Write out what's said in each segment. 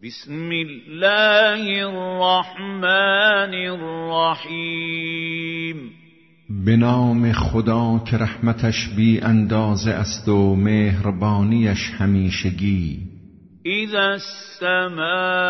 بسم الله الرحمن الرحیم. به نام خدا که رحمتش بی اندازه است و مهربانیش همیشگی. اذا السماء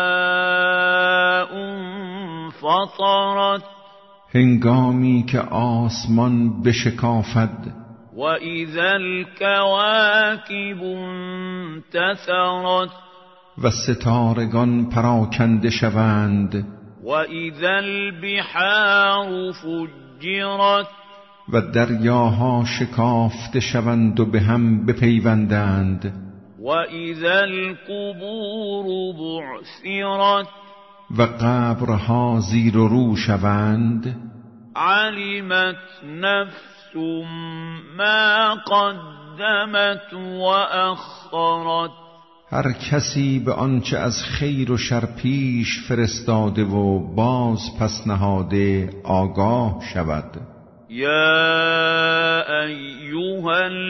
انفطرت، هنگامی که آسمان بشکافد. و اذا الكواكب انتثرت، و ستارگان پراکنده شوند. و اذا البحار فجرت، و دریاها شکافته شوند و به هم بپیوندند. و اذا القبور بعثرت، و قبرها زیر و رو شوند. علمت نفس ما قدمت و اخرت، هر کسی به آنچه از خیر و شر پیش فرستاده و باز پس نهاده آگاه شود. یا ایها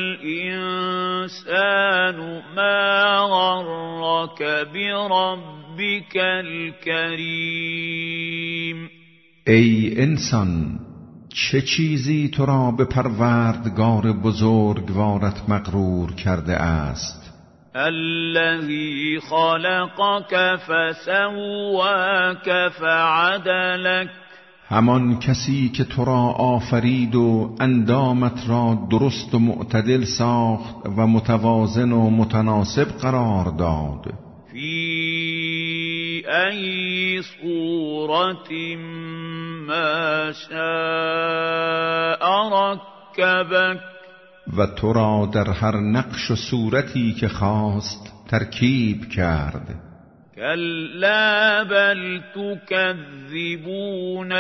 الانسان ما غرک بربک الکریم. ای انسان، چه چیزی تو را به پروردگار بزرگوارت مغرور کرده است؟ الذی خلقک فسواک فعدلک، همان کسی که تو را آفرید و اندامت را درست و معتدل ساخت و متوازن و متناسب قرار داد. فی ای صورت ما شاء رکبک، و تو را در هر نقش و صورتی که خواست ترکیب کرد. کلا بل تکذبون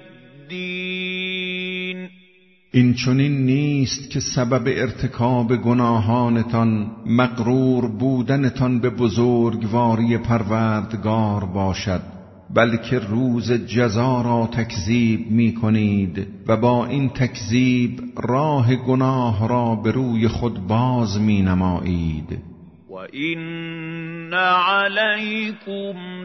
بالدین، این چنین نیست که سبب ارتکاب گناهانتان مغرور بودنتان به بزرگواری پروردگار باشد، بلکه روز جزا را تکذیب می کنید و با این تکذیب راه گناه را به روی خود باز می نمایید. و این علیکم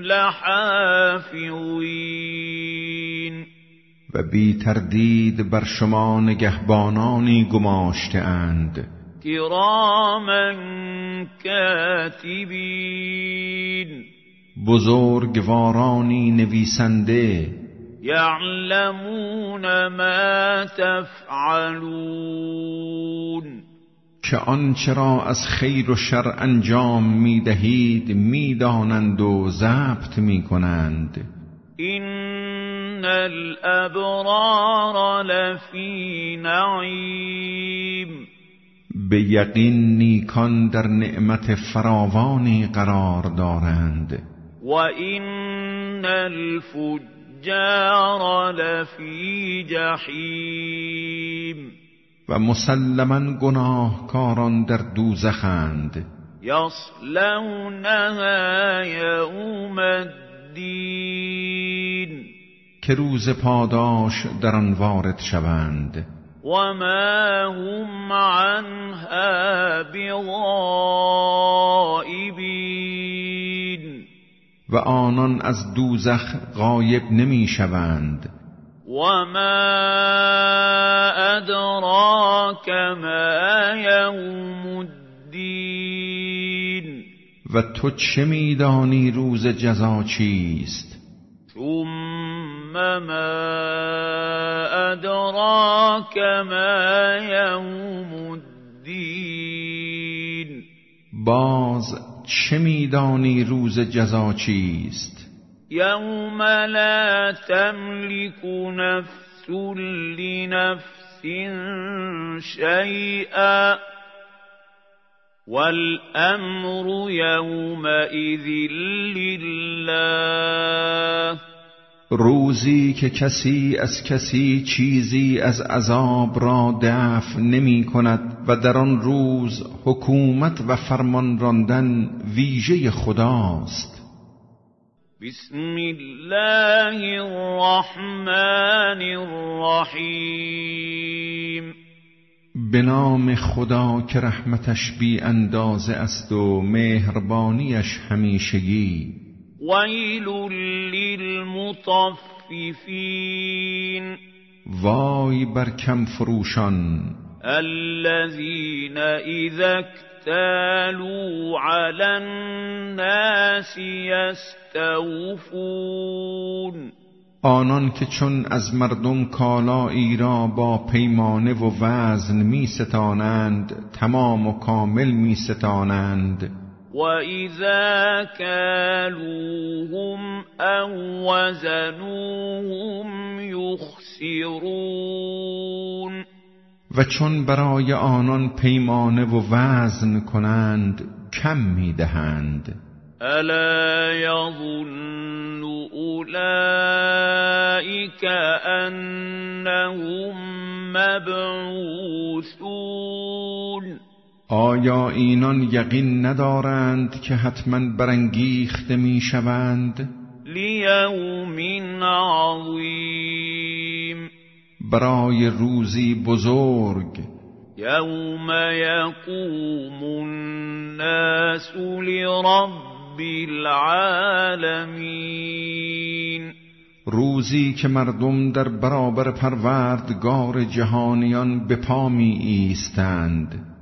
لحافظین، و بی تردید بر شما نگهبانانی گماشته اند. کراما کاتبین، بزرگوارانی نویسنده. یعلمون ما تفعلون، که آنچه را از خیر و شر انجام می دهید می دانند و ضبط می کنند. این الابرار لفی نعیم، به یقین نیکان در نعمت فراوانی قرار دارند. و این الفجار لفی جحیم، و مسلماً گناهکاران در دوزخند. یصلونها یوم الدین، که روز پاداش در آن وارد شوند. و ما هم عنها بغائبین، و آنان از دوزخ غایب نمی شوند. و ما ادراک ما یوم الدین، و تو چه می دانی روز جزا چیست؟ ثم ما ادراک ما یوم الدین، باز چه می دانی روز جزا چیست؟ یوم لا تملک نفس لنفس شیئا والامر یومئذ لله، روزی که کسی از کسی چیزی از عذاب را دفع نمی کند و در آن روز حکومت و فرمان راندن ویژه خداست. بسم الله الرحمن الرحیم. به نام خدا که رحمتش بی اندازه است و مهربانیش همیشگی. ویل للمطففین وای بر کم فروشان الذین اذا اکتالوا علی الناس یستوفون آنان که چون از مردم کالایی را با پیمانه و وزن می ستانند تمام و کامل می ستانند و اذا کالوهم او وزنوهم یخسرون و چون برای آنان پیمانه و وزن کنند کم می دهند الا یظن اولئک انهم مبعوثون آیا اینان یقین ندارند که حتما برانگیخته می شوند لیوم عظیم برای روزی بزرگ یوم یقوم الناس لرب العالمین روزی که مردم در برابر پروردگار جهانیان به پا می ایستند